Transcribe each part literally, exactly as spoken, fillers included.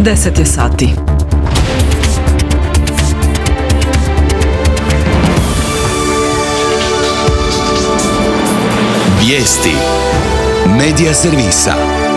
deset je sati. Vijesti Medija servisa.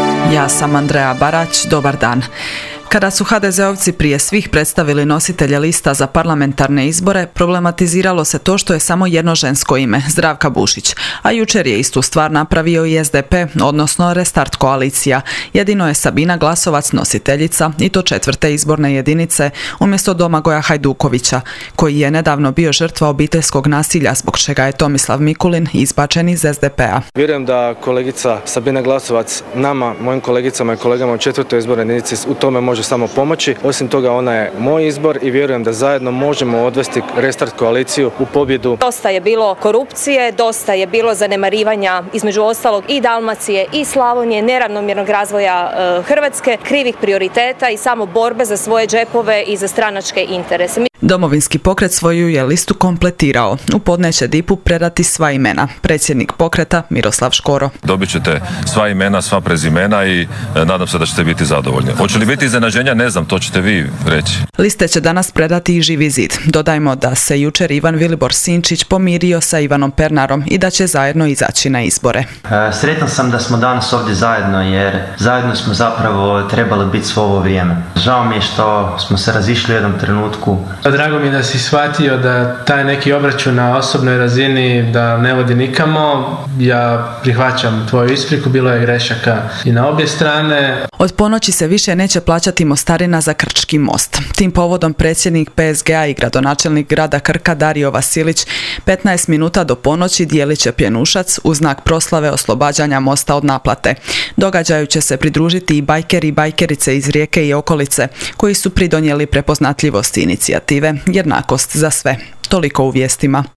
Ja sam Andreja Barać, dobar dan. Kada su ha de zeovci prije svih predstavili nositelja lista za parlamentarne izbore, problematiziralo se to što je samo jedno žensko ime, Zdravka Bušić, a jučer je istu stvar napravio i es de pe, odnosno Restart koalicija. Jedino je Sabina Glasovac nositeljica, i to četvrte izborne jedinice, umjesto Domagoja Hajdukovića, koji je nedavno bio žrtva obiteljskog nasilja, zbog čega je Tomislav Mikulin izbačen iz es de pe-a. Vjerujem da kolegica Sabina Glasovac nama, mojim kolegicama i kolegama u četvrtoj izbornoj jedinici u tome može samo pomoći. Osim toga, ona je moj izbor i vjerujem da zajedno možemo odvesti Restart koaliciju u pobjedu. Dosta je bilo korupcije, dosta je bilo zanemarivanja, između ostalog i Dalmacije i Slavonije, neravnomjernog razvoja e, Hrvatske, krivih prioriteta i samo borbe za svoje džepove i za stranačke interese. Domovinski pokret svoju je listu kompletirao. U podne će dipu predati sva imena. Predsjednik pokreta Miroslav Škoro. Dobit ćete sva imena, sva prezimena i e, nadam se da ćete biti zadovoljni. Hoće li biti iznenađenja? Ne znam, to ćete vi reći. Liste će danas predati i Živi zid. Dodajmo da se jučer Ivan Vilibor Sinčić pomirio sa Ivanom Pernarom i da će zajedno izaći na izbore. E, sretan sam da smo danas ovdje zajedno, jer zajedno smo zapravo trebali biti svo ovo vrijeme. Žao mi je što smo se razišli u jednom trenutku. Drago mi je da si shvatio da taj neki obračun na osobnoj razini da ne vodi nikamo. Ja prihvaćam tvoju ispriku, bilo je grešaka i na obje strane. Od ponoći se više neće plaćati mostarina za Krčki most. Tim povodom predsjednik pe es ge a i gradonačelnik grada Krka Dario Vasilić petnaest minuta do ponoći dijelit će pjenušac u znak proslave oslobađanja mosta od naplate. Događaju će se pridružiti i bajkeri i bajkerice iz Rijeke i okolice, koji su pridonijeli prepoznatljivosti inicijative Jednakost za sve. Toliko u vijestima.